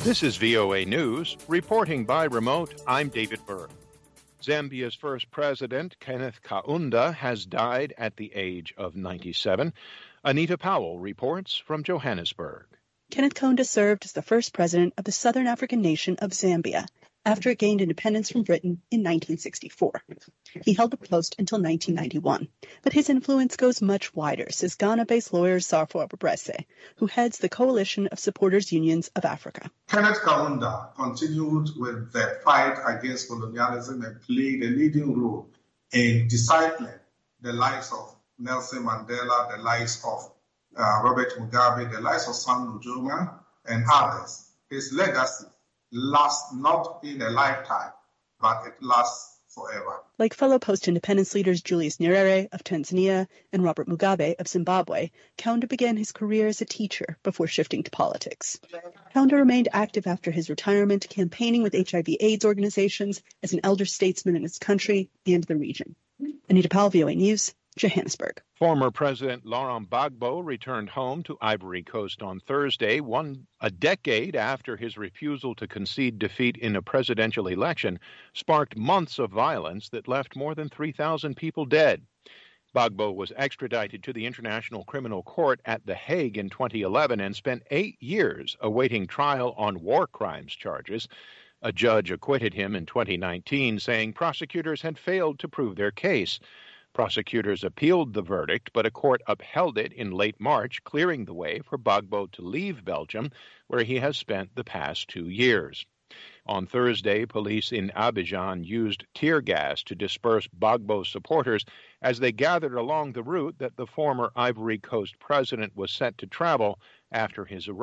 This is VOA News. Reporting by remote, I'm David Berg. Zambia's first president, Kenneth Kaunda, has died at the age of 97. Anita Powell reports from Johannesburg. Kenneth Kaunda served as the first president of the southern African nation of Zambia after it gained independence from Britain in 1964. He held the post until 1991, but his influence goes much wider, says Ghana-based lawyer Sarfo Abubrese, who heads the Coalition of Supporters Unions of Africa. Kenneth Kaunda continued with the fight against colonialism and played a leading role in discipling the lives of Nelson Mandela, the lives of Robert Mugabe, the lives of Sam Nujoma, and others. His legacy lasts not in a lifetime, but it lasts forever. Like fellow post-independence leaders Julius Nyerere of Tanzania and Robert Mugabe of Zimbabwe, Kaunda began his career as a teacher before shifting to politics. Kaunda remained active after his retirement, campaigning with HIV/AIDS organizations as an elder statesman in his country and the region. Anita Powell, VOA News, Johannesburg. Former President Laurent Gbagbo returned home to Ivory Coast on Thursday, a decade after his refusal to concede defeat in a presidential election sparked months of violence that left more than 3,000 people dead. Gbagbo was extradited to the International Criminal Court at The Hague in 2011 and spent 8 years awaiting trial on war crimes charges. A judge acquitted him in 2019, saying prosecutors had failed to prove their case. Prosecutors appealed the verdict, but a court upheld it in late March, clearing the way for Gbagbo to leave Belgium, where he has spent the past 2 years. On Thursday, police in Abidjan used tear gas to disperse Gbagbo's supporters as they gathered along the route that the former Ivory Coast president was set to travel after his arrest.